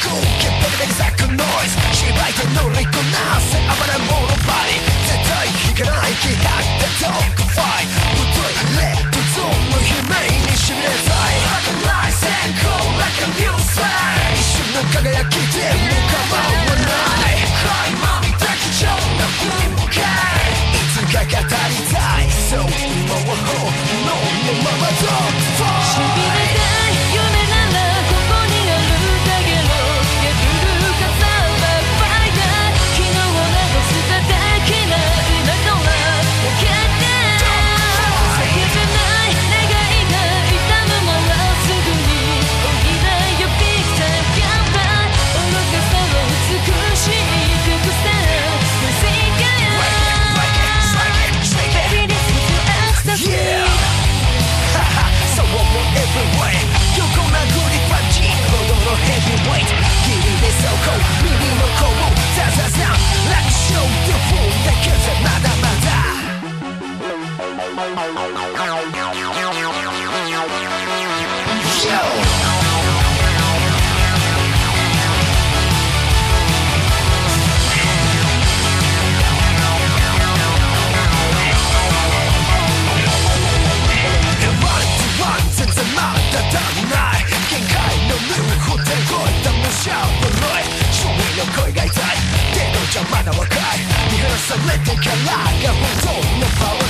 空気ボケで咲くノイズ芝居と乗りこなせ暴れ者バディ絶対引かない気迫でドッグファイト太いレッドゾーンの悲鳴にしびれたい儚い閃光 like a new sign 一瞬の輝きでも構わない今見た貴重な風景いつか語りたいそう今は本能のままドッグファイトしびれたい夢ならここにあるだけの破る傘はファイター昨日を流す叩けない今とは分かって叫べない願いが痛むものすぐにおいらよビッグタイム乾杯愚かさを美しいビッグスターの世界 Yeah! So what will everywhere 横殴りパンチほどのヘビーウェイト霧で走行耳のこうザザザ楽勝でフォーだけじゃまだまだ Yo! 全然まだ足りない限界のルールを手越えた武者のロイ勝利の声が痛い程度じゃまだ若い見放されてからが本当のパワー